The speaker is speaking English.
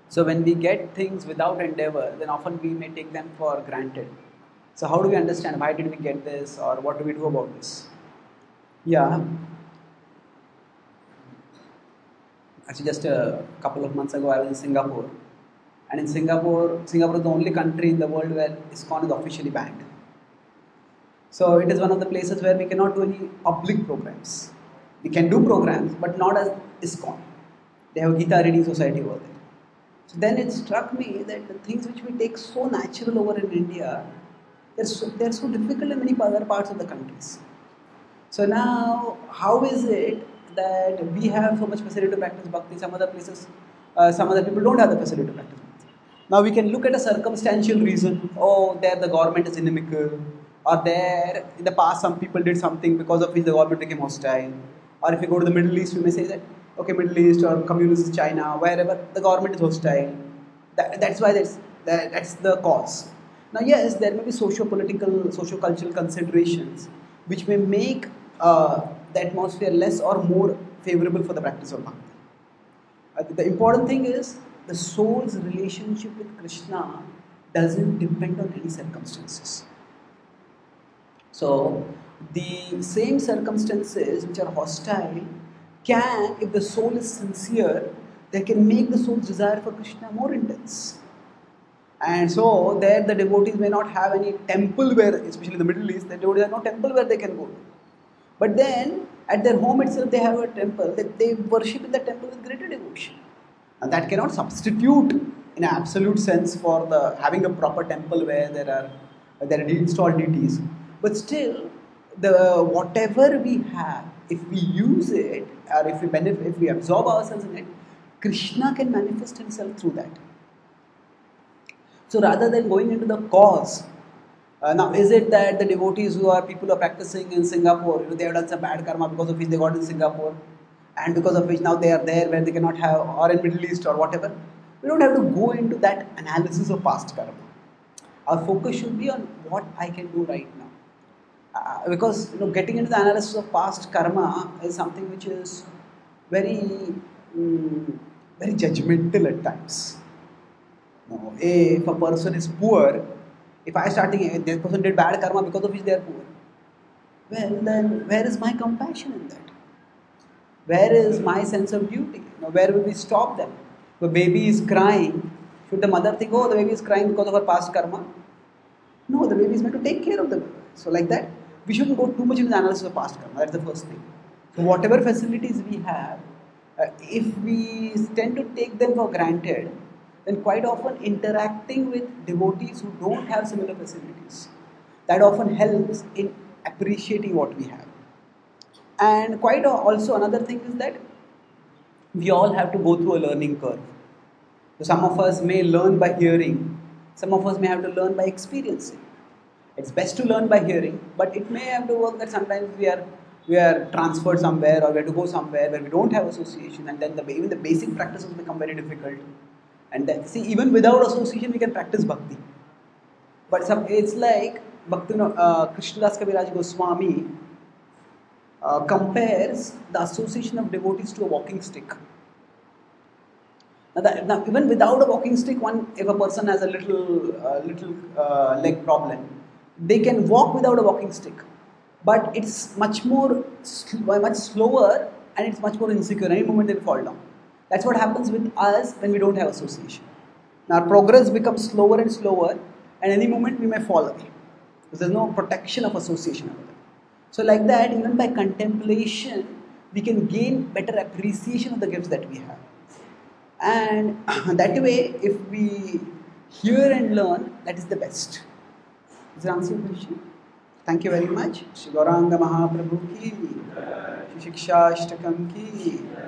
So when we get things without endeavor, then often we may take them for granted. So how do we understand why did we get this, or what do we do about this? Yeah, actually just a couple of months ago I was in Singapore, and in Singapore is the only country in the world where ISKCON is officially banned. So it is one of the places where we cannot do any public programs. We can do programs, but not as ISKCON. They have a Gita reading society over there. So then it struck me that the things which we take so natural over in India, they're so difficult in many other parts of the countries. So now, how is it that we have so much facility to practice bhakti? Some other places, some other people don't have the facility to practice bhakti. Now we can look at a circumstantial reason. Oh, there the government is inimical, or there in the past some people did something because of which the government became hostile. Or if you go to the Middle East, we may say that okay, Middle East or communist China, wherever the government is hostile. That's why that's the cause. Now, yes, there may be socio-political, socio-cultural considerations which may make the atmosphere less or more favorable for the practice of bhakti. The important thing is the soul's relationship with Krishna doesn't depend on any circumstances. So, the same circumstances which are hostile can, if the soul is sincere, they can make the soul's desire for Krishna more intense. And so, there the devotees may not have any temple where, especially in the Middle East, the devotees have no temple where they can go to. But then, at their home itself, they have a temple that they worship in the temple with greater devotion. And that cannot substitute in an absolute sense for the having a proper temple where there are installed deities. But still, the whatever we have, if we use it or if we benefit, if we absorb ourselves in it, Krishna can manifest himself through that. So rather than going into the cause, now is it that the devotees who are people who are practicing in Singapore, they have done some bad karma because of which they got in Singapore, and because of which now they are there where they cannot have, or in Middle East or whatever? We don't have to go into that analysis of past karma. Our focus should be on what I can do right now. Because getting into the analysis of past karma is something which is very very judgmental at times. If a person is poor, if I start thinking this person did bad karma because of which they are poor, well then where is my compassion in that? Where is my sense of duty? Where will we stop them? The baby is crying. Should the mother think, oh, the baby is crying because of her past karma? No, the baby is meant to take care of the baby. So like that, we shouldn't go too much into the analysis of past karma. That's the first thing. So whatever facilities we have, if we tend to take them for granted, then quite often interacting with devotees who don't have similar facilities, that often helps in appreciating what we have. And quite also another thing is that we all have to go through a learning curve. So some of us may learn by hearing, some of us may have to learn by experiencing. It's best to learn by hearing, but it may have to work that sometimes we are transferred somewhere, or we have to go somewhere where we don't have association, and then even the basic practices become very difficult. And then, see, even without association, we can practice bhakti. But it's like Krishnadas Kaviraj Goswami compares the association of devotees to a walking stick. Now, even without a walking stick, if a person has a little leg problem, they can walk without a walking stick. But it's much slower, and it's much more insecure. Any moment they will fall down. That's what happens with us when we don't have association. Now, our progress becomes slower and slower, and any moment we may fall away. Because there's no protection of association over there. So like that, even by contemplation, we can gain better appreciation of the gifts that we have. And that way, if we hear and learn, that is the best. Does that answer your question? Thank you very much. Shri Gauranga Mahaprabhu ki, Shri Shiksha Ashtakam ki.